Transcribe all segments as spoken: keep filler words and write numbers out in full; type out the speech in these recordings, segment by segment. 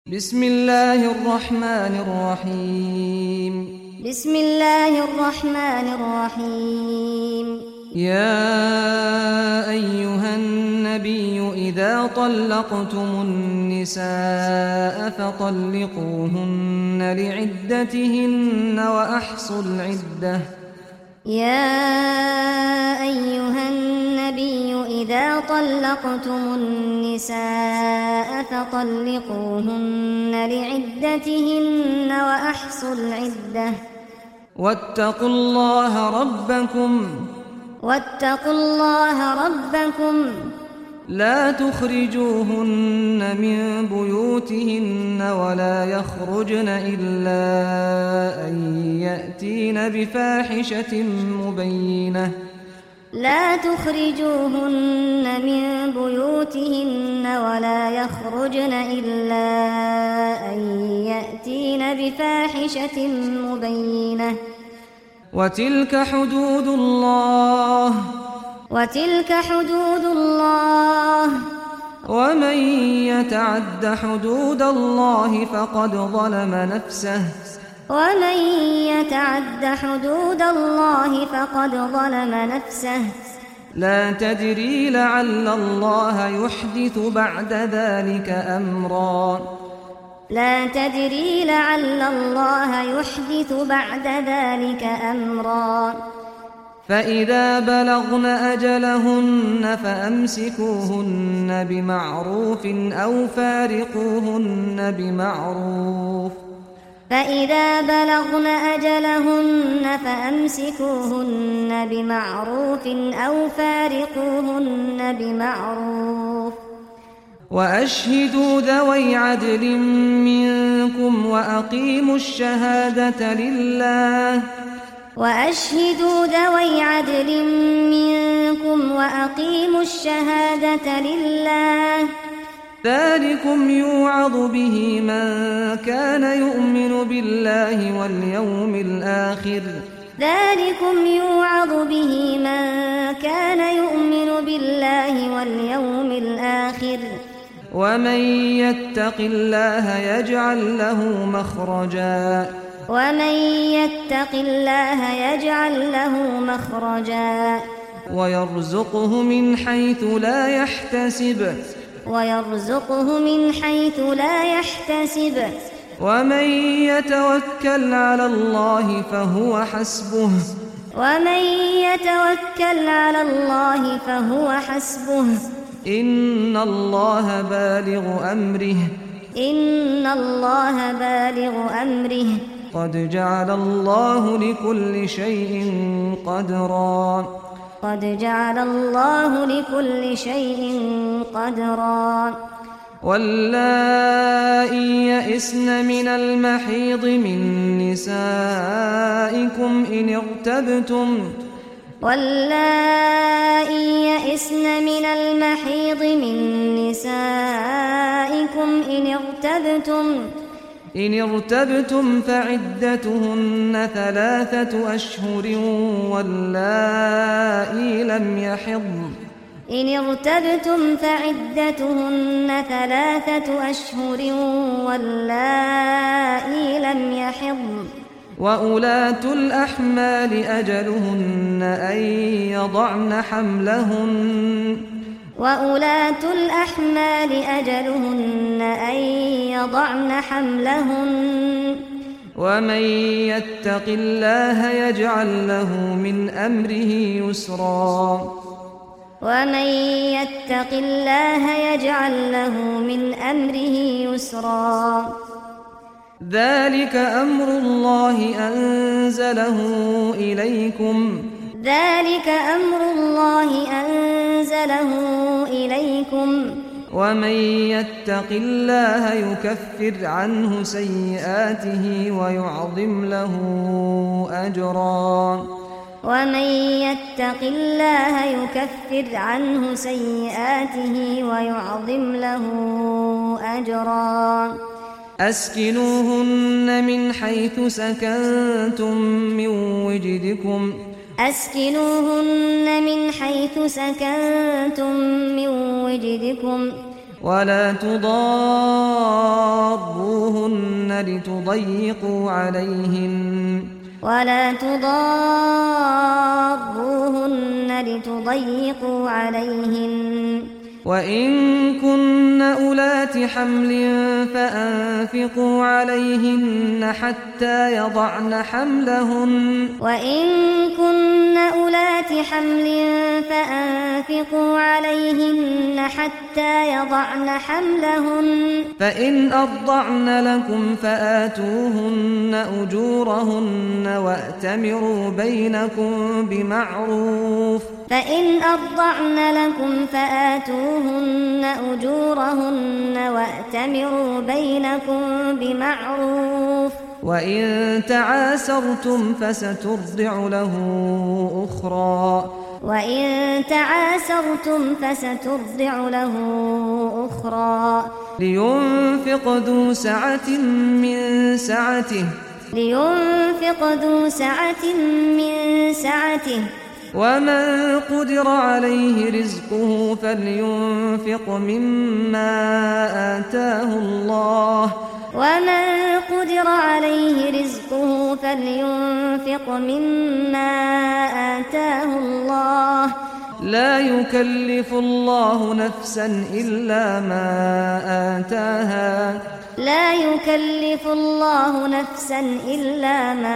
بسم الله الرحمن الرحيم بسم الله الرحمن الرحيم يا أيها النبي إذا طلقتم النساء فطلقوهن لعدتهن وأحصوا العدة يا أيها النبي إذا طلقتم النساء فطلقوهن لعدتهن وأحصوا العدة واتقوا الله ربكم واتقوا الله ربكم لا تخرجوهن من بيوتهن ولا يخرجن إلا أن يأتين بفاحشة مبينة لا تخرجوهن من بيوتهن ولا يخرجن إلا أن يأتين بفاحشة مبينة وتلك حدود الله وتلك حدود الله ومن يتعد حدود الله فقد ظلم نفسه ومن يتعد حدود الله فقد ظلم نفسه لا تدري لعل الله يحدث بعد ذلك أمرا لا تدري لعل الله يحدث بعد ذلك أمرا فإذا بلغن أجلهن فأمسكوهن بمعروف أو فارقوهن بمعروف فإذا بلغن أجلهن فأمسكوهن بمعروف أو فارقوهن بمعروف وأشهدوا ذوي عدل منكم وأقيموا الشهادة لله وأشهدوا ذوي عدل منكم وأقيموا الشهادة لله ذلكم يوعظ به من كان يؤمن بالله واليوم الآخر ذلكم يوعظ به من كان يؤمن بالله واليوم الآخر ومن يتق الله يجعل له مخرجا ومن يتق الله يجعل له مخرجا ويرزقه من حيث لا يحتسب ويرزقه من حيث لا يحتسب ومن يتوكل على الله فهو حسبه ومن يتوكل على الله فهو حسبه إن الله بالغ أمره إن الله بالغ أمره قد جعل الله لكل شيء قدرا قد جعل الله لكل شيء قدرا واللائي يئسن من المحيض من نسائكم إن ارتبتم واللائي يئسن من المحيض من نسائكم إن ارتبتم إن ارتبتم فعدتهن ثلاثة أشهر واللائي لم يحضن إن ارتبتم فعدتهن ثلاثة أشهر واللائي لم يحضن وأولاة الأحمال أجلهن أن يضعن حملهن وأولاة الأحمال أجلهن أن يضعن حملهن ومن يتق الله يجعل له من أمره يسرا ومن يتق الله يجعل له من أمره يسرا ذلك أمر الله أنزله إليكم ذلك أمر الله أنزله إليكم ومن يتق الله يكفر عنه سيئاته ويعظم له أجرا ومن يتق الله يكفر عنه سيئاته ويعظم له أجرا أسكنوهن من حيث سكنتم من وجدكم أسكنوهن من حيث سكنتم من وجدكم ولا تضاروهن لتضيقوا عليهن ولا تضاروهن لتضيقوا عليهن وإن كن أولات حمل فأنفقوا عليهن حتى يضعن حملهن وإن كن أولات حمل فأنفقوا عليهن حتى يضعن حملهن فإن أرضعن لكم فآتوهن أجورهن وأتمروا بينكم بمعروف فإن أرضعن لكم فآتوهن أجورهن وأتمروا بينكم بمعروف وإن تعاسرتم فسترضع له أخرى وإن تعاسرتم فسترضع له أخرى لينفق ذو سعة من سعته لينفق ذو سعة من سعته ومن قدر عليه رزقه فلينفق مما آتاه الله ومن قدر عليه رزقه فلينفق مما آتاه الله لا يكلف الله نفسا إلا ما آتاها لا يكلف الله نفسا إلا ما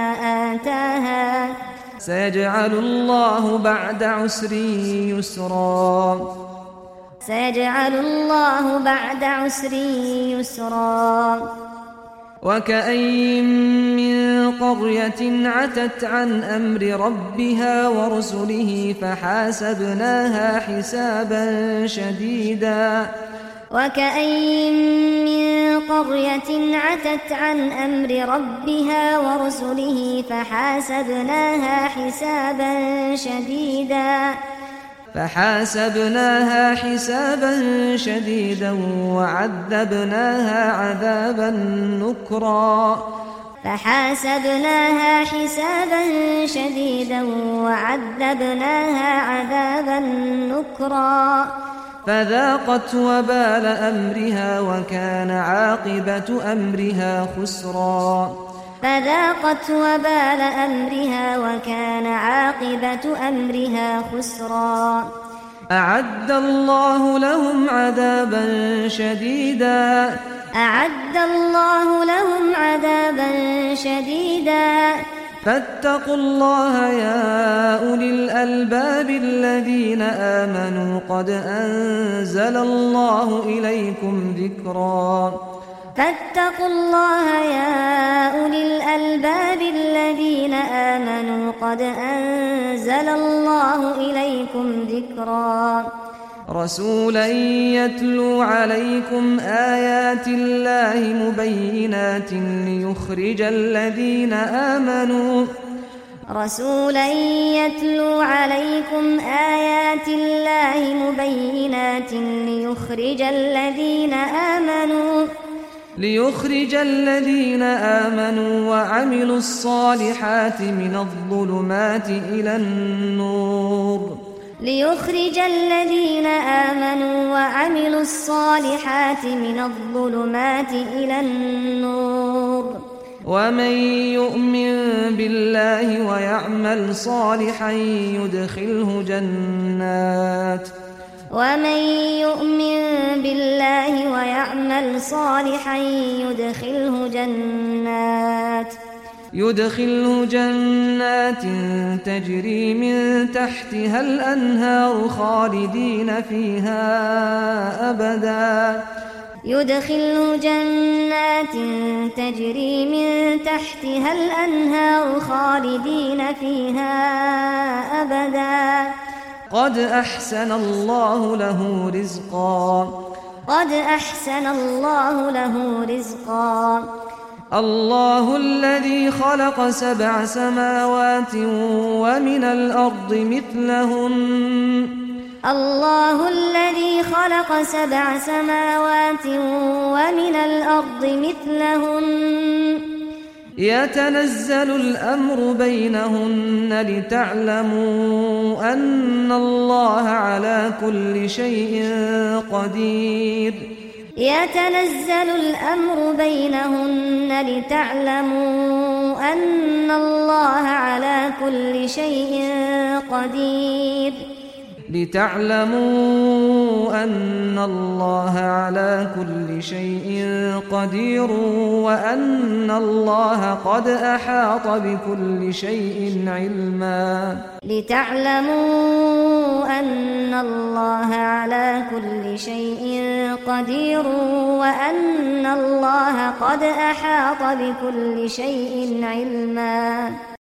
آتاها سيجعل الله بعد عسر يسرا سيجعل الله بعد عسر يسرا وكأين من قرية عتت عن أمر ربها ورسله فحاسبناها حسابا شديدا وكأين من قرية عتت عن أمر ربها ورسله فحاسبناها حسابا شديدا فحاسبناها حسابا شديدا وعذبناها عذابا نكرا فحاسبناها حسابا شديدا وعذبناها عذابا نكرا فذاقت وبال أمرها وكان عاقبة أمرها خسرا فذاقت وبال أمرها وكان عاقبة أمرها خسرا أعد الله لهم عذابا شديدا أعد الله لهم عذابا شديدا فاتقوا الله يا أولي الألباب الذين آمنوا قد أنزل الله إليكم ذكرا فاتقوا الله يا أولي الألباب الذين آمنوا قد أنزل الله إليكم ذكرا رسولا يتلو عليكم آيات الله مبينات ليخرج الذين آمنوا رسولا يتلو عليكم آيات الله مبينات ليخرج الذين آمنوا ليخرج الذين آمنوا وعملوا الصالحات من الظلمات إلى النور ليخرج الذين آمنوا وعملوا الصالحات من الظلمات إلى النور ومن يؤمن بالله ويعمل صالحا يدخله جنات ومن يؤمن بالله ويعمل صالحا يدخله جنات يدخله جنات تجري من تحتها الأنهار خالدين فيها أبدا يدخله جنات تجري من تحتها الأنهار خالدين فيها أبدا قد أحسن الله له رزقا قد أحسن الله له رزقا الله الذي خلق سبع سماوات ومن الأرض مثلهن الله الذي خلق سبع سماوات ومن الأرض مثلهن يتنزل الأمر بينهن لتعلموا أن الله على كل شيء قدير يتنزل الأمر بينهن لتعلموا أن الله على كل شيء قدير لتعلموا أن الله على كل شيء قدير وأن الله قد أحاط بكل شيء علما لتعلموا أن الله على كل شيء قدير وأن الله قد أحاط بكل شيء علما